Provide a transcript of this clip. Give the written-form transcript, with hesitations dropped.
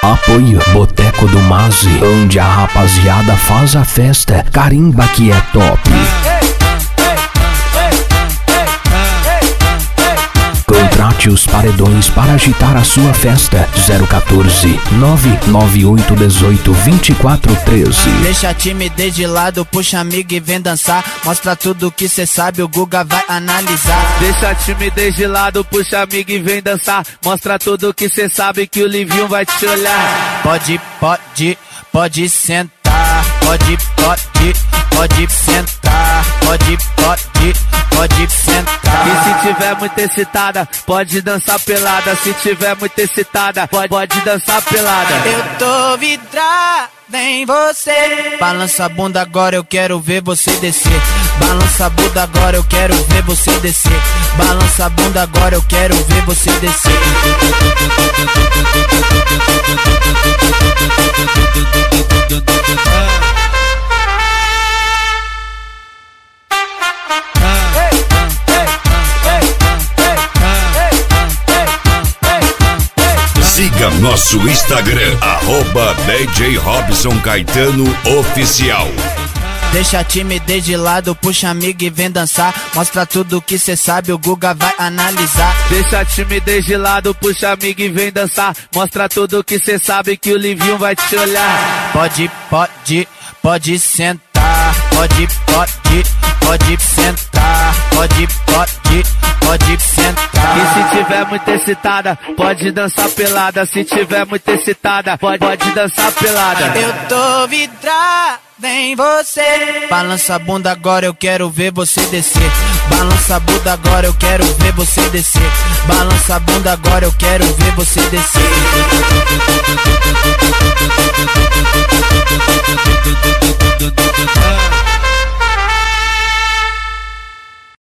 Apoio Boteco do Mazi, onde a rapaziada faz a festa. Carimba que é top. Contrate os paredões para agitar a sua festa. 014 998 18 24 13. Deixa a timidez de lado, puxa amigo e vem dançar. Mostra tudo que cê sabe, o Guga vai analisar. Deixa a timidez de lado, puxa amigo e vem dançar. Mostra tudo que cê sabe, que o Livinho vai te olhar. Pode sentar. Pode sentar. Pode sentar. E se tiver muito excitada, pode dançar pelada. Se tiver muito excitada, pode dançar pelada. Eu tô vidrada em você. Balança a bunda agora, eu quero ver você descer. Balança a bunda agora, eu quero ver você descer. Balança a bunda agora, eu quero ver você descer. Siga nosso Instagram, @DJ Robson Caetano Oficial. Deixa a timidez de lado, puxa amigo e vem dançar. Mostra tudo que cê sabe, o Guga vai analisar. Deixa a timidez de lado, puxa amigo e vem dançar. Mostra tudo que cê sabe, que o Livinho vai te olhar. Pode sentar. Pode sentar. Pode sentar. E se tiver muito excitada, pode dançar pelada. Se tiver muito excitada, pode dançar pelada. Eu tô vidrada em você. Balança a bunda agora, eu quero ver você descer. Balança a bunda agora, eu quero ver você descer. Balança a bunda agora, eu quero ver você descer.